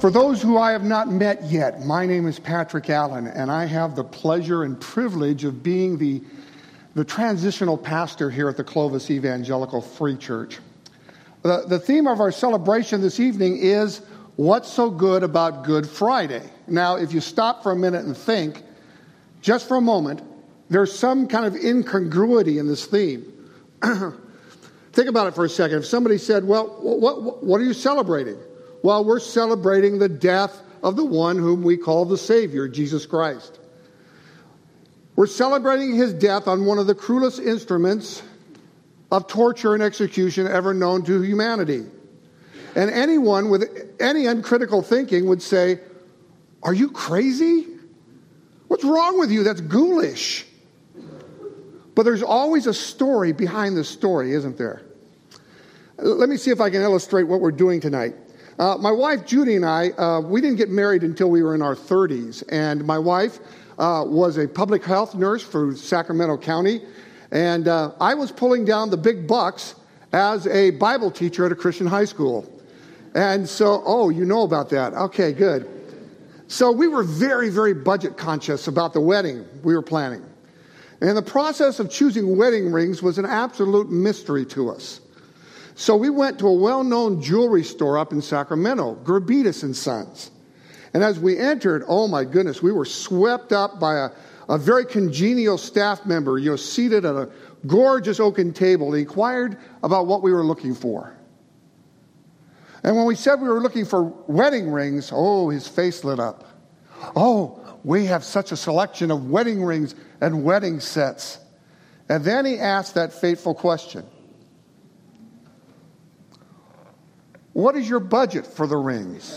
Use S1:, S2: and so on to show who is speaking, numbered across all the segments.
S1: For those who I have not met yet, my name is Patrick Allen, and I have the pleasure and privilege of being the transitional pastor here at the Clovis Evangelical Free Church. The theme of our celebration this evening is, what's so good about Good Friday? Now, if you stop for a minute and think, just for a moment, there's some kind of incongruity in this theme. Think about it for a second. If somebody said, well, what are you celebrating? Well, we're celebrating the death of the one whom we call the Savior, Jesus Christ. We're celebrating his death on one of the cruelest instruments of torture and execution ever known to humanity. And anyone with any uncritical thinking would say, are you crazy? What's wrong with you? That's ghoulish. But there's always a story behind the story, isn't there? Let me see if I can illustrate what we're doing tonight. My wife, Judy, and I, we didn't get married until we were in our 30s. And my wife was a public health nurse for Sacramento County. And I was pulling down the big bucks as a Bible teacher at a Christian high school. And so, you know about that. Okay, good. So we were very, very budget conscious about the wedding we were planning. And the process of choosing wedding rings was an absolute mystery to us. So we went to a well-known jewelry store up in Sacramento, Gravitas & Sons. And as we entered, oh my goodness, we were swept up by a very congenial staff member, seated at a gorgeous oaken table. He inquired about what we were looking for. And when we said we were looking for wedding rings, his face lit up. We have such a selection of wedding rings and wedding sets. And then he asked that fateful question. What is your budget for the rings?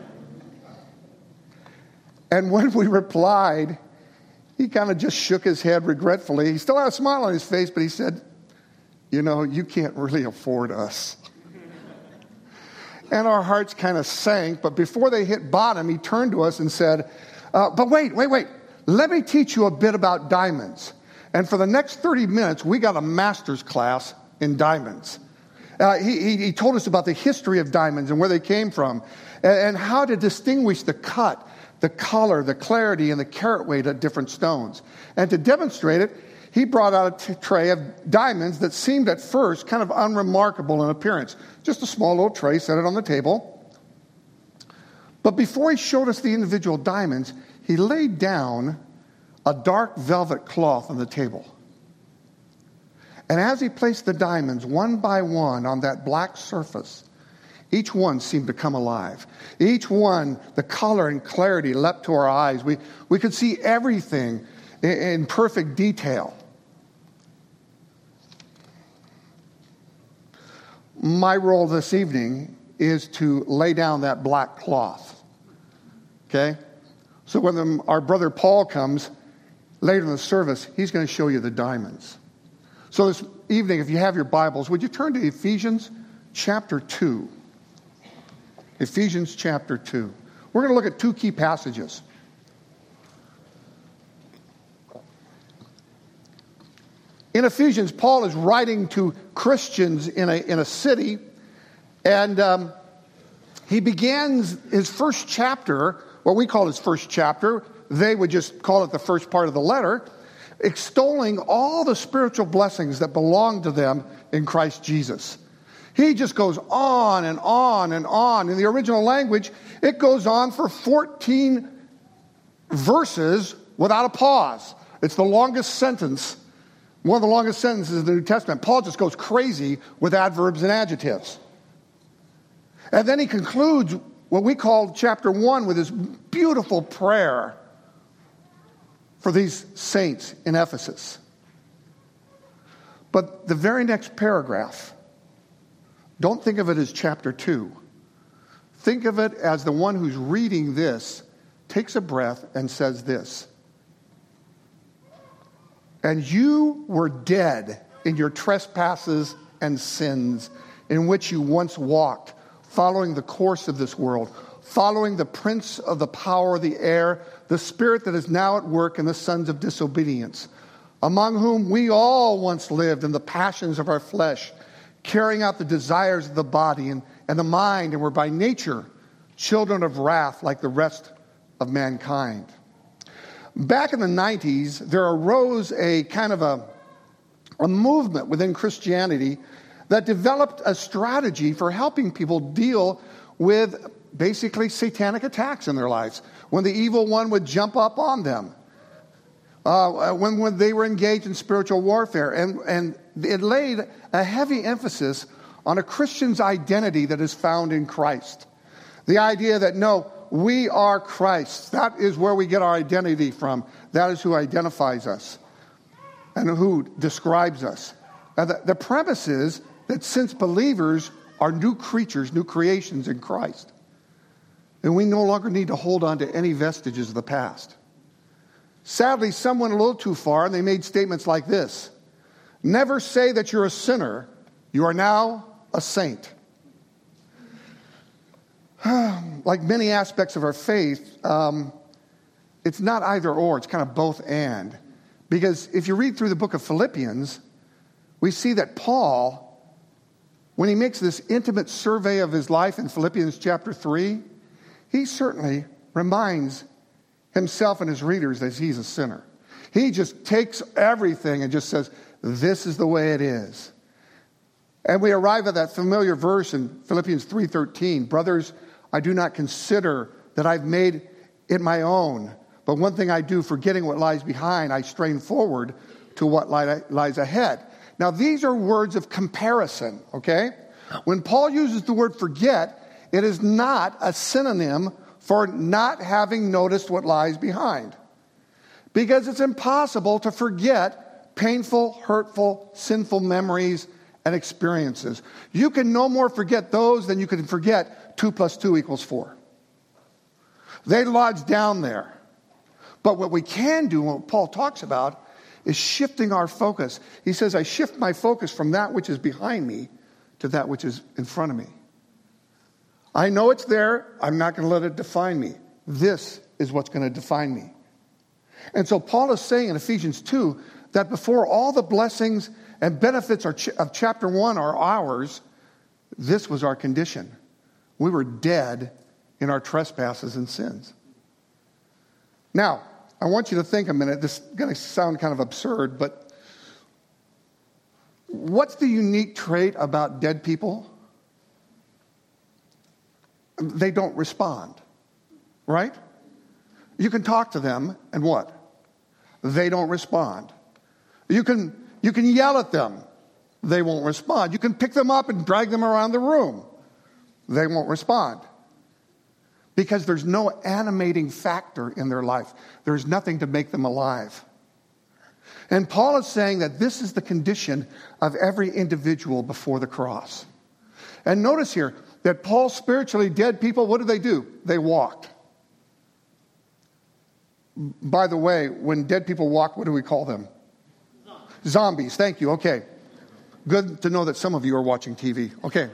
S1: And when we replied, he kind of just shook his head regretfully. He still had a smile on his face, but he said, you can't really afford us. And our hearts kind of sank, but before they hit bottom, he turned to us and said, but wait. Let me teach you a bit about diamonds. And for the next 30 minutes, we got a master's class in diamonds. He told us about the history of diamonds and where they came from and how to distinguish the cut, the color, the clarity, and the carat weight of different stones. And to demonstrate it, he brought out a tray of diamonds that seemed at first kind of unremarkable in appearance. Just a small little tray, set it on the table. But before he showed us the individual diamonds, he laid down a dark velvet cloth on the table. And as he placed the diamonds one by one on that black surface, each one seemed to come alive. Each one, the color and clarity leapt to our eyes. We could see everything in perfect detail. My role this evening is to lay down that black cloth. Okay? So when our brother Paul comes later in the service, he's going to show you the diamonds. So this evening, if you have your Bibles, would you turn to Ephesians chapter 2? Ephesians chapter 2. We're going to look at two key passages. In Ephesians, Paul is writing to Christians in a city, and he begins his first chapter, what we call his first chapter. They would just call it the first part of the letter, extolling all the spiritual blessings that belong to them in Christ Jesus. He just goes on and on and on. In the original language, it goes on for 14 verses without a pause. It's the longest sentence, one of the longest sentences in the New Testament. Paul just goes crazy with adverbs and adjectives. And then he concludes what we call chapter 1 with his beautiful prayer for these saints in Ephesus. But the very next paragraph, don't think of it as chapter 2. Think of it as the one who's reading this takes a breath and says this. And you were dead in your trespasses and sins in which you once walked, following the course of this world, following the prince of the power of the air, the spirit that is now at work in the sons of disobedience, among whom we all once lived in the passions of our flesh, carrying out the desires of the body and the mind, and were by nature children of wrath like the rest of mankind. Back in the 90s, there arose a kind of a movement within Christianity that developed a strategy for helping people deal with basically satanic attacks in their lives. When the evil one would jump up on them, when they were engaged in spiritual warfare. And it laid a heavy emphasis on a Christian's identity that is found in Christ. The idea that, no, we are Christ. That is where we get our identity from. That is who identifies us and who describes us. And the premise is that since believers are new creatures, new creations in Christ, and we no longer need to hold on to any vestiges of the past. Sadly, some went a little too far, and they made statements like this: never say that you're a sinner. You are now a saint. Like many aspects of our faith, it's not either or, it's kind of both and. Because if you read through the book of Philippians, we see that Paul, when he makes this intimate survey of his life in Philippians chapter 3, he certainly reminds himself and his readers that he's a sinner. He just takes everything and just says, this is the way it is. And we arrive at that familiar verse in Philippians 3:13. Brothers, I do not consider that I've made it my own, but one thing I do, forgetting what lies behind, I strain forward to what lies ahead. Now, these are words of comparison, okay? When Paul uses the word forget, it is not a synonym for not having noticed what lies behind. Because it's impossible to forget painful, hurtful, sinful memories and experiences. You can no more forget those than you can forget 2 + 2 = 4. They lodge down there. But what we can do, what Paul talks about, is shifting our focus. He says, I shift my focus from that which is behind me to that which is in front of me. I know it's there. I'm not going to let it define me. This is what's going to define me. And so Paul is saying in Ephesians 2 that before all the blessings and benefits of chapter 1 are ours, this was our condition. We were dead in our trespasses and sins. Now, I want you to think a minute. This is going to sound kind of absurd, but what's the unique trait about dead people? They don't respond, right? You can talk to them, and what? They don't respond. You can yell at them. They won't respond. You can pick them up and drag them around the room. They won't respond. Because there's no animating factor in their life. There's nothing to make them alive. And Paul is saying that this is the condition of every individual before the cross. And notice here that Paul's spiritually dead people, what do? They walked. By the way, when dead people walk, what do we call them? Zombies. Thank you. Okay. Good to know that some of you are watching TV. Okay.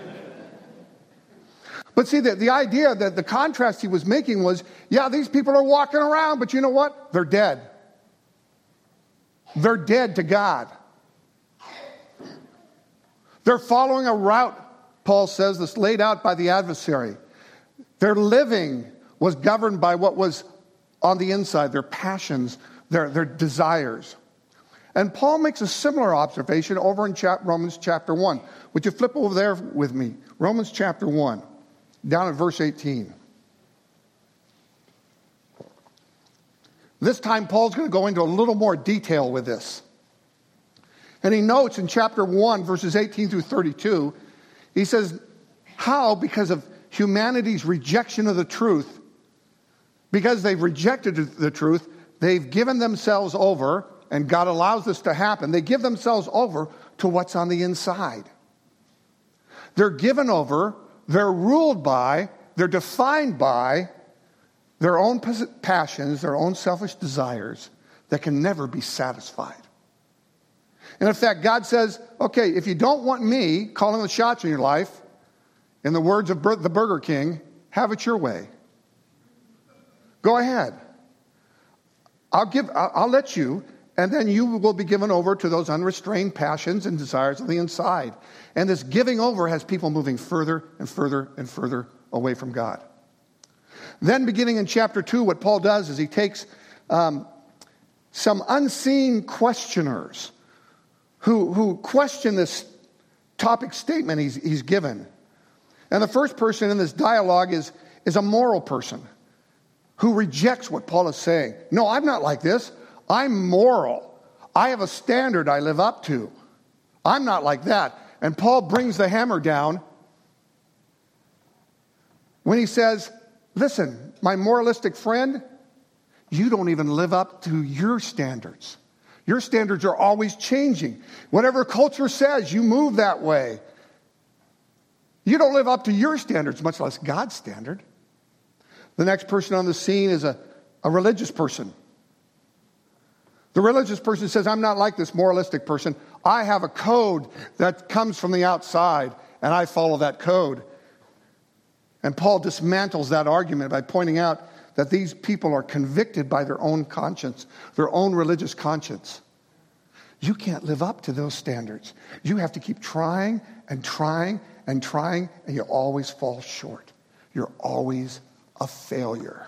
S1: But see, the idea that the contrast he was making was, yeah, these people are walking around, but you know what? They're dead. They're dead to God. They're following a route, Paul says, that's laid out by the adversary. Their living was governed by what was on the inside, their passions, their desires. And Paul makes a similar observation over in Romans chapter 1. Would you flip over there with me? Romans chapter 1. Down at verse 18. This time Paul's going to go into a little more detail with this. And he notes in chapter 1, verses 18 through 32, he says, how, because of humanity's rejection of the truth, because they've rejected the truth, they've given themselves over, and God allows this to happen, they give themselves over to what's on the inside. They're given over, they're ruled by, they're defined by their own passions, their own selfish desires that can never be satisfied. And in fact, God says, okay, if you don't want me calling the shots in your life, in the words of the Burger King, have it your way. Go ahead. I'll let you, and then you will be given over to those unrestrained passions and desires on the inside. And this giving over has people moving further and further and further away from God. Then beginning in chapter 2, what Paul does is he takes some unseen questioners who question this topic statement he's given. And the first person in this dialogue is a moral person who rejects what Paul is saying. No, I'm not like this. I'm moral. I have a standard I live up to. I'm not like that. And Paul brings the hammer down when he says, listen, my moralistic friend, you don't even live up to your standards. Your standards are always changing. Whatever culture says, you move that way. You don't live up to your standards, much less God's standard. The next person on the scene is a religious person. The religious person says, I'm not like this moralistic person. I have a code that comes from the outside, and I follow that code. And Paul dismantles that argument by pointing out that these people are convicted by their own conscience, their own religious conscience. You can't live up to those standards. You have to keep trying and trying and trying, and you always fall short. You're always a failure.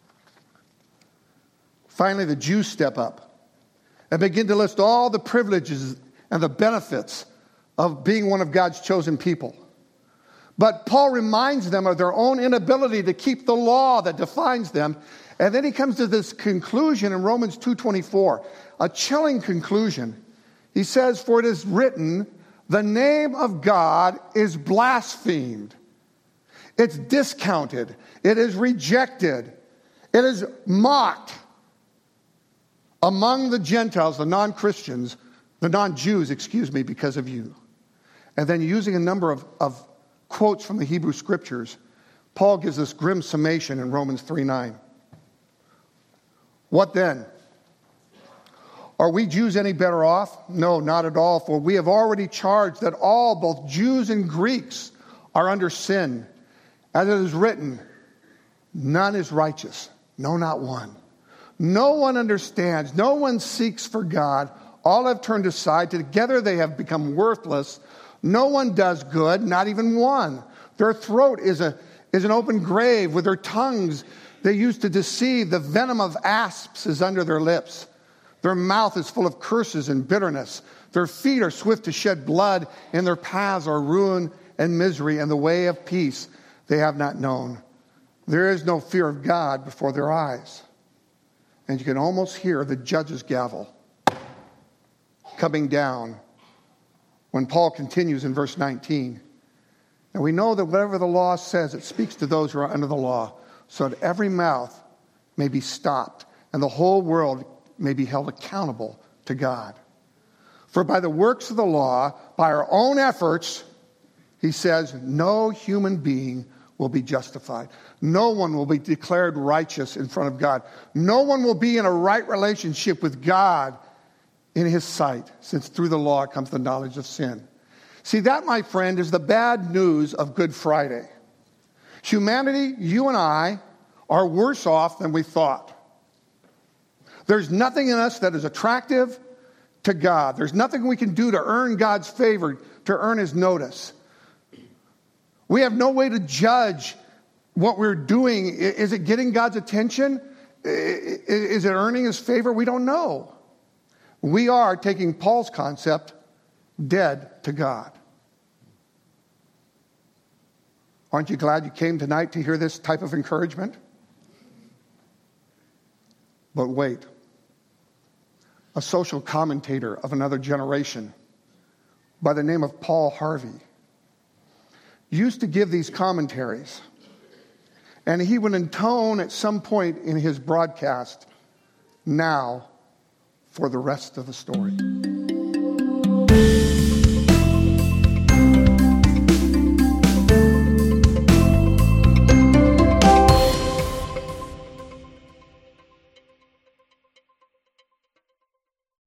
S1: Finally, the Jews step up and begin to list all the privileges and the benefits of being one of God's chosen people. But Paul reminds them of their own inability to keep the law that defines them. And then he comes to this conclusion in Romans 2:24, a chilling conclusion. He says, for it is written, the name of God is blasphemed. It's discounted. It is rejected. It is mocked among the Gentiles, the non-Christians, the non-Jews, because of you. And then using a number of quotes from the Hebrew Scriptures, Paul gives this grim summation in Romans 3:9. What then? Are we Jews any better off? No, not at all, for we have already charged that all, both Jews and Greeks, are under sin. As it is written, none is righteous, no, not one. No one understands, no one seeks for God. All have turned aside, together they have become worthless. No one does good, not even one. Their throat is an open grave. With their tongues they use to deceive. The venom of asps is under their lips. Their mouth is full of curses and bitterness. Their feet are swift to shed blood. In their paths are ruin and misery, and the way of peace they have not known. There is no fear of God before their eyes. And you can almost hear the judge's gavel coming down when Paul continues in verse 19. And we know that whatever the law says, it speaks to those who are under the law, so that every mouth may be stopped and the whole world may be held accountable to God. For by the works of the law, by our own efforts, he says, no human being will be justified. No one will be declared righteous in front of God. No one will be in a right relationship with God in his sight, since through the law comes the knowledge of sin. See, that, my friend, is the bad news of Good Friday. Humanity, you and I, are worse off than we thought. There's nothing in us that is attractive to God. There's nothing we can do to earn God's favor, to earn his notice. We have no way to judge what we're doing. Is it getting God's attention? Is it earning his favor? We don't know. We are, taking Paul's concept, dead to God. Aren't you glad you came tonight to hear this type of encouragement? But wait. A social commentator of another generation by the name of Paul Harvey used to give these commentaries. And he would intone at some point in his broadcast, now for the rest of the story.